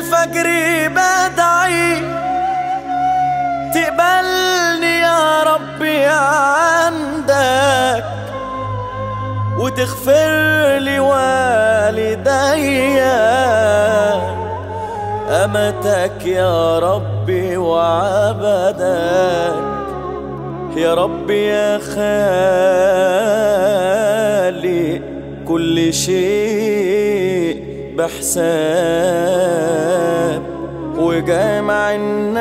فجري بدعي تقبلني يا ربي عندك وتغفر لي والدي أمتك يا ربي وعبدك يا ربي يا خالق كل شيء بحساب وجامع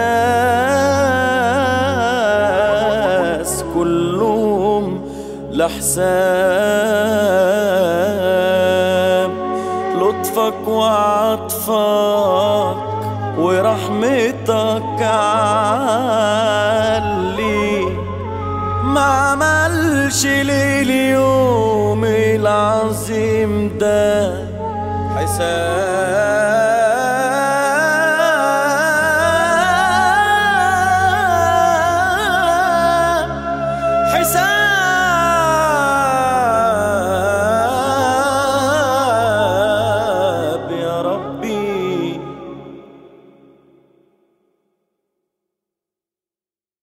الناس كلهم لحساب لطفك وعطفك ورحمتك عالي ما عملش لليوم العظيم ده حساب